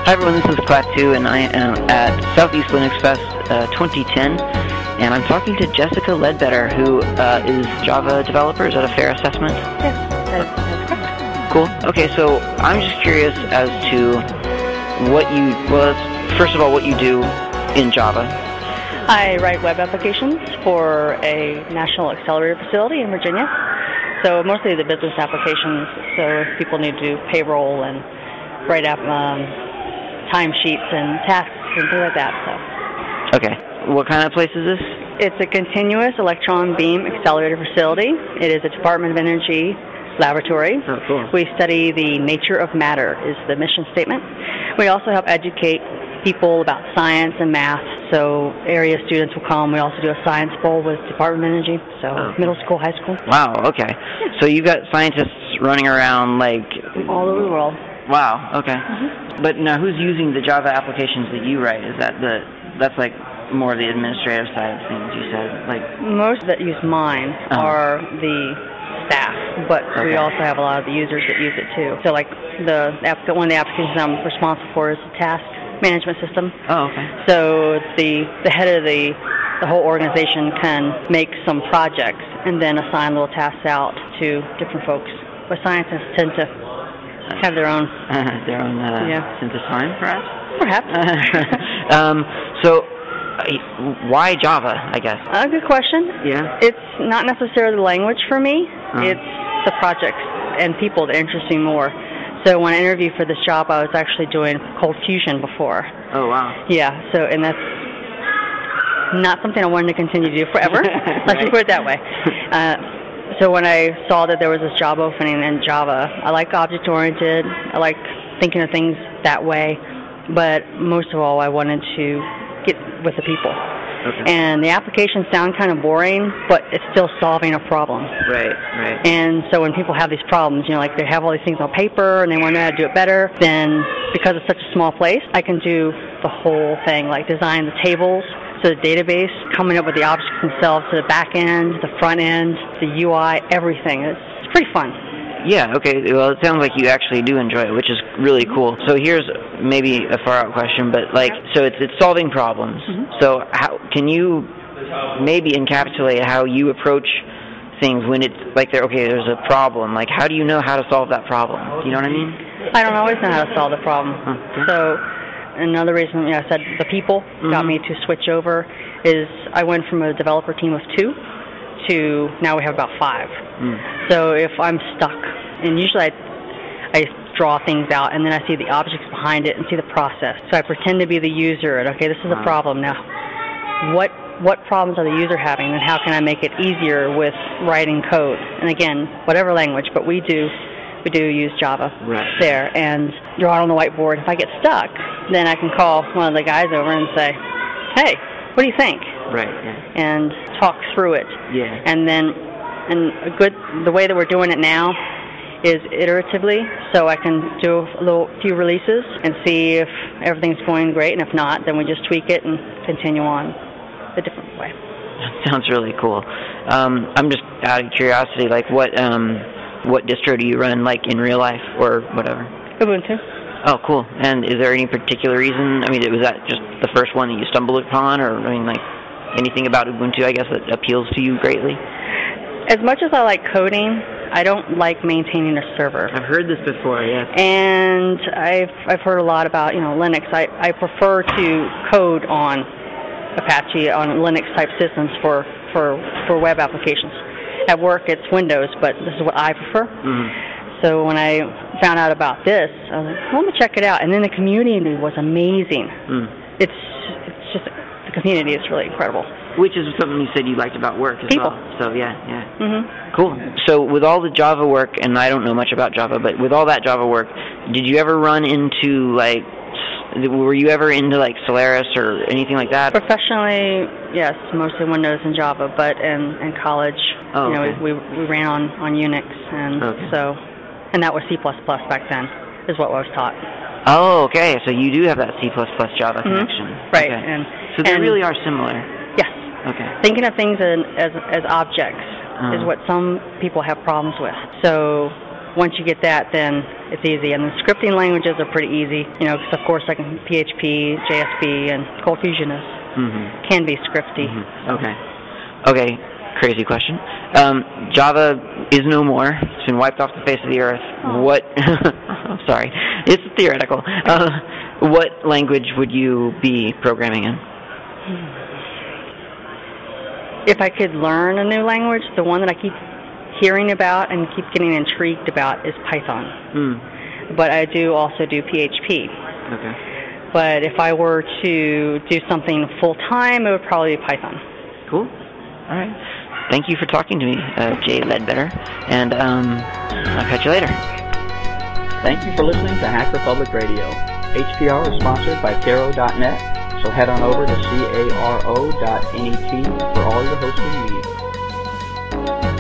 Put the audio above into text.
Hi everyone, this is Klaatu, and I am at Southeast Linux Fest 2010, and I'm talking to Jessica Ledbetter, who is Java developer. Is that a fair assessment? Yes, that's correct. Cool. Okay, so I'm just curious as to first of all, what you do in Java. I write web applications for a national accelerator facility in Virginia. So mostly the business applications, so if people need to do payroll and write up timesheets and tasks and things like that. So. Okay. What kind of place is this? It's a continuous electron beam accelerator facility. It is a Department of Energy laboratory. Oh, cool. We study the nature of matter is the mission statement. We also help educate people about science and math. So area students will come. We also do a science bowl with Department of Energy. So middle school, high school. Wow, okay. Yeah. So you've got scientists running around like... all over the world. Wow, okay. Mm-hmm. But now who's using the Java applications that you write? Is that that's like more of the administrative side of things, you said? Like most that use mine are the staff, but we also have a lot of the users that use it too. So like one of the applications I'm responsible for is the task management system. Oh, okay. So the head of the whole organization can make some projects and then assign little tasks out to different folks. But scientists tend to have their own sense of time, perhaps? Perhaps. So why Java, I guess? Good question. Yeah. It's not necessarily the language for me. It's the projects and people that interest me more. So when I interviewed for this job, I was actually doing Cold Fusion before. Oh, wow. Yeah, and that's not something I wanted to continue to do forever. Let's just put it that way. So when I saw that there was this job opening in Java, I like object-oriented. I like thinking of things that way. But most of all, I wanted to get with the people. Okay. And the applications sound kind of boring, but it's still solving a problem. Right. And so when people have these problems, like they have all these things on paper and they want to know how to do it better, then because it's such a small place, I can do the whole thing, like design the tables, so the database, coming up with the objects themselves, to the back end, the front end, the UI, everything. It's pretty fun. Yeah, okay. Well, it sounds like you actually do enjoy it, which is really cool. So here's maybe a far-out question, but so it's solving problems. Mm-hmm. So how can you maybe encapsulate how you approach things when it's like there's a problem? Like, how do you know how to solve that problem? Do you know what I mean? I don't always know how to solve the problem. Okay. So another reason I said the people got me to switch over is I went from a developer team of 2 to now we have about 5. So if I'm stuck, and usually I draw things out and then I see the objects behind it and see the process. So I pretend to be the user and this is a problem now. What problems are the user having and how can I make it easier with writing code? And again, whatever language, but we do use Java there and draw it on the whiteboard. If I get stuck, then I can call one of the guys over and say, hey, what do you think? Right. Yeah. And talk through it. Yeah. And then the way that we're doing it now is iteratively, so I can do a few releases and see if everything's going great, and if not, then we just tweak it and continue on a different way. That sounds really cool. I'm just out of curiosity, like what distro do you run, like in real life or whatever? Ubuntu. Oh, cool. And is there any particular reason? I mean, was that just the first one that you stumbled upon, or anything about Ubuntu, I guess, that appeals to you greatly? As much as I like coding, I don't like maintaining a server. I've heard this before, yes. And I've heard a lot about Linux. I prefer to code on Apache on Linux type systems for web applications. At work it's Windows, but this is what I prefer. Mm-hmm. So when I found out about this, I was like, let me check it out. And then the community was amazing. It's just the community is really incredible. Which is something you said you liked about work as People. well. So, yeah. Mm-hmm. Cool. So, with all the Java work, and I don't know much about Java, but with all that Java work, did you ever run into, were you ever into, Solaris or anything like that? Professionally, yes, mostly Windows and Java, but in college, we ran on Unix, and that was C++ back then, is what I was taught. Oh, okay. So you do have that C++ Java connection. Right. Okay. So they really are similar. Yes. Okay. Thinking of things as objects is what some people have problems with. So once you get that, then it's easy. And the scripting languages are pretty easy, because of course I can PHP, JSP, and Cold Fusion can be scripty. Okay, crazy question. Java is no more. It's been wiped off the face of the earth. What? I'm sorry. It's theoretical. What language would you be programming in? If I could learn a new language, the one that I keep hearing about and keep getting intrigued about is Python. But I do also do PHP. Okay. But if I were to do something full-time, it would probably be Python. Cool. All right. Thank you for talking to me, Jay Ledbetter, and I'll catch you later. Thank you for listening to Hacker Public Radio. HPR is sponsored by Caro.net, so head on over to caro.net for all your hosting needs.